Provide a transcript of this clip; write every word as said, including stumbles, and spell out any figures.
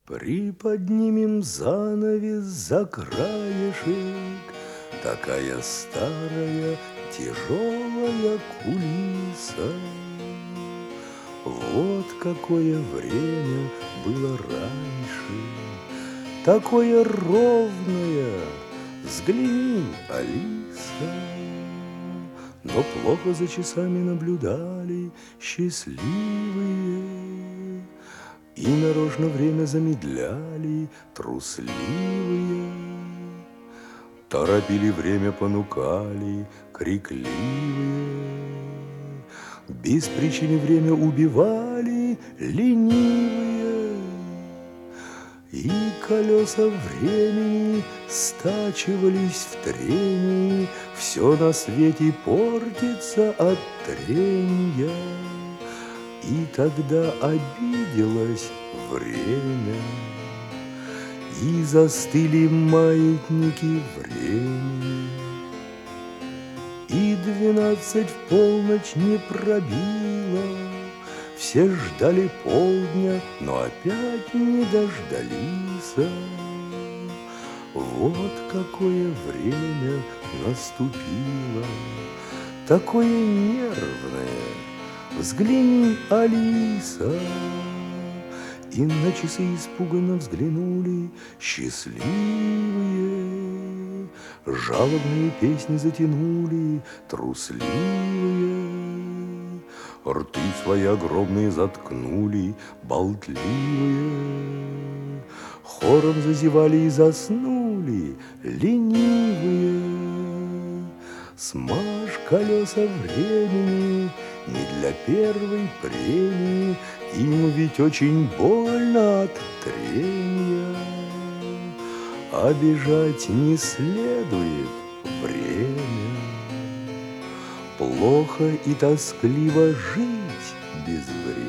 Приподнимем занавес за краешек, такая старая тяжелая кулиса. Вот какое время было раньше, такое ровное, взгляни, Алиса. Но плохо за часами наблюдали счастливые, и нарочно время замедляли трусливые. Торопили время, понукали крикливые, без причины время убивали ленивые. И колеса времени стачивались в трении, все на свете портится от трения. И тогда обиделось время, и застыли маятники времени. И двенадцать в полночь не пробило, все ждали полдня, но опять не дождались. Вот какое время наступило, такое нервное. Взгляни, Алиса. И на часы испуганно взглянули счастливые, жалобные песни затянули трусливые, рты свои огромные заткнули болтливые, хором зазевали и заснули ленивые. Смажь колеса времени не для первой премии, им ведь очень больно от трения. Обижать не следует время, плохо и тоскливо жить без времени.